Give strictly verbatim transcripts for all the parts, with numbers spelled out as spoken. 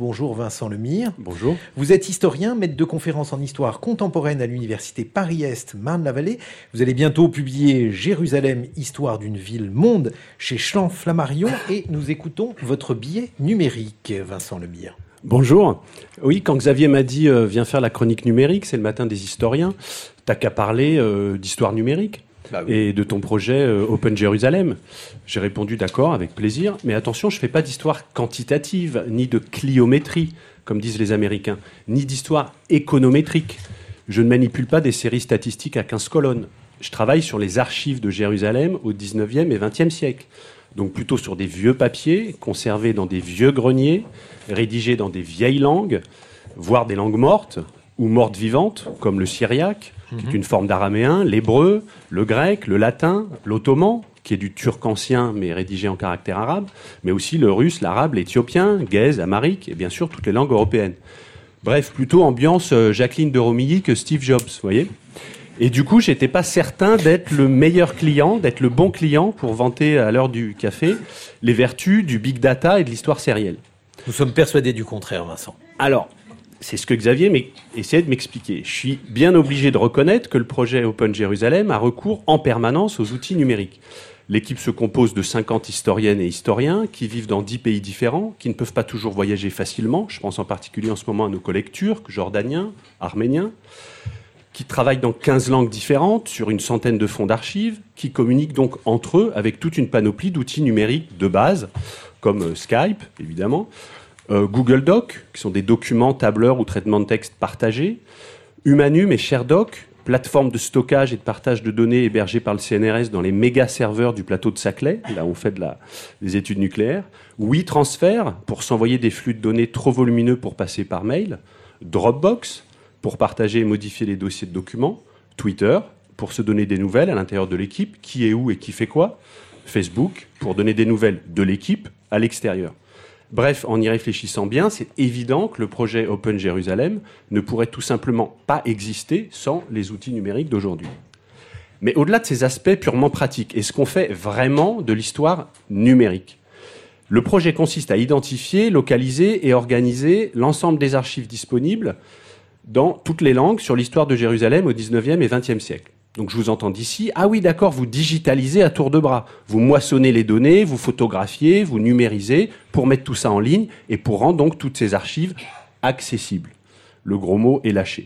Bonjour Vincent Lemire. Bonjour. Vous êtes historien, maître de conférences en histoire contemporaine à l'université Paris-Est Marne-la-Vallée. Vous allez bientôt publier Jérusalem, histoire d'une ville monde chez Champ Flammarion et nous écoutons votre billet numérique, Vincent Lemire. Bonjour. Oui, quand Xavier m'a dit euh, viens faire la chronique numérique, c'est le matin des historiens, t'as qu'à parler euh, d'histoire numérique. Bah oui. Et de ton projet euh, Open Jérusalem. J'ai répondu d'accord, avec plaisir, mais attention, je ne fais pas d'histoire quantitative, ni de cliométrie, comme disent les Américains, ni d'histoire économétrique. Je ne manipule pas des séries statistiques à quinze colonnes. Je travaille sur les archives de Jérusalem au dix-neuvième et vingtième siècle. Donc plutôt sur des vieux papiers, conservés dans des vieux greniers, rédigés dans des vieilles langues, voire des langues mortes, ou mortes vivantes, comme le syriaque, qui est une forme d'araméen, l'hébreu, le grec, le latin, l'ottoman, qui est du turc ancien mais rédigé en caractère arabe, mais aussi le russe, l'arabe, l'éthiopien, gaze, amharique, et bien sûr toutes les langues européennes. Bref, plutôt ambiance Jacqueline de Romilly que Steve Jobs, vous voyez. Et du coup, j'étais pas certain d'être le meilleur client, d'être le bon client pour vanter à l'heure du café les vertus du big data et de l'histoire sérielle. Nous sommes persuadés du contraire, Vincent. Alors, c'est ce que Xavier essayait de m'expliquer. Je suis bien obligé de reconnaître que le projet Open Jérusalem a recours en permanence aux outils numériques. L'équipe se compose de cinquante historiennes et historiens qui vivent dans dix pays différents, qui ne peuvent pas toujours voyager facilement. Je pense en particulier en ce moment à nos collègues turcs, jordaniens, arméniens, qui travaillent dans quinze langues différentes sur une centaine de fonds d'archives, qui communiquent donc entre eux avec toute une panoplie d'outils numériques de base, comme Skype, évidemment, Euh, Google Doc, qui sont des documents, tableurs ou traitements de texte partagés, Humanum et ShareDoc, plateforme de stockage et de partage de données hébergées par le C N R S dans les méga serveurs du plateau de Saclay, là où on fait de la, des études nucléaires, WeTransfer, pour s'envoyer des flux de données trop volumineux pour passer par mail, Dropbox, pour partager et modifier les dossiers de documents, Twitter, pour se donner des nouvelles à l'intérieur de l'équipe, qui est où et qui fait quoi, Facebook, pour donner des nouvelles de l'équipe à l'extérieur. Bref, en y réfléchissant bien, c'est évident que le projet Open Jérusalem ne pourrait tout simplement pas exister sans les outils numériques d'aujourd'hui. Mais au-delà de ces aspects purement pratiques, est-ce qu'on fait vraiment de l'histoire numérique ? Le projet consiste à identifier, localiser et organiser l'ensemble des archives disponibles dans toutes les langues sur l'histoire de Jérusalem au dix-neuvième et vingtième siècle. Donc je vous entends d'ici, ah oui d'accord, vous digitalisez à tour de bras, vous moissonnez les données, vous photographiez, vous numérisez pour mettre tout ça en ligne et pour rendre donc toutes ces archives accessibles. Le gros mot est lâché.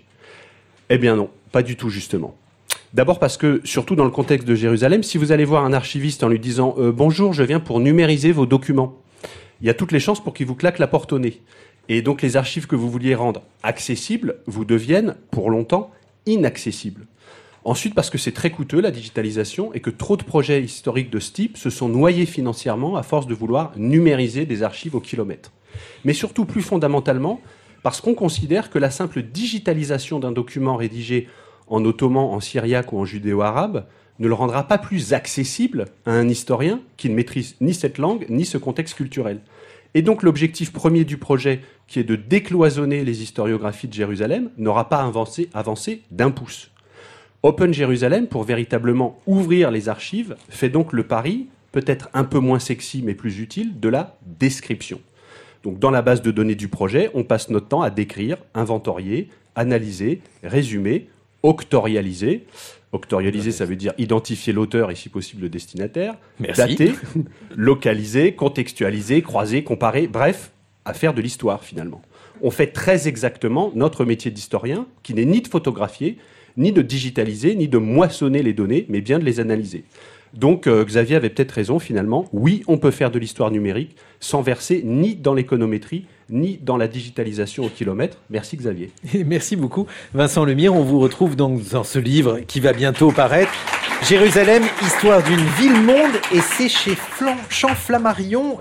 Eh bien non, pas du tout justement. D'abord parce que, surtout dans le contexte de Jérusalem, si vous allez voir un archiviste en lui disant euh, « Bonjour, je viens pour numériser vos documents », il y a toutes les chances pour qu'il vous claque la porte au nez. Et donc les archives que vous vouliez rendre accessibles vous deviennent, pour longtemps, inaccessibles. Ensuite, parce que c'est très coûteux, la digitalisation, et que trop de projets historiques de ce type se sont noyés financièrement à force de vouloir numériser des archives au kilomètre. Mais surtout, plus fondamentalement, parce qu'on considère que la simple digitalisation d'un document rédigé en ottoman, en syriaque ou en judéo-arabe ne le rendra pas plus accessible à un historien qui ne maîtrise ni cette langue, ni ce contexte culturel. Et donc l'objectif premier du projet, qui est de décloisonner les historiographies de Jérusalem, n'aura pas avancé, avancé d'un pouce. Open Jérusalem, pour véritablement ouvrir les archives, fait donc le pari, peut-être un peu moins sexy mais plus utile, de la description. Donc dans la base de données du projet, on passe notre temps à décrire, inventorier, analyser, résumer, octorialiser. Octorialiser, ça veut dire identifier l'auteur et si possible le destinataire. Merci. Dater, localiser, contextualiser, croiser, comparer, bref, à faire de l'histoire finalement. On fait très exactement notre métier d'historien, qui n'est ni de photographier, ni de digitaliser, ni de moissonner les données, mais bien de les analyser. Donc euh, Xavier avait peut-être raison finalement. Oui, on peut faire de l'histoire numérique sans verser ni dans l'économétrie, ni dans la digitalisation au kilomètre. Merci Xavier. Et merci beaucoup Vincent Lemire. On vous retrouve donc dans ce livre qui va bientôt paraître. Jérusalem, histoire d'une ville monde, et c'est chez Champ Flammarion.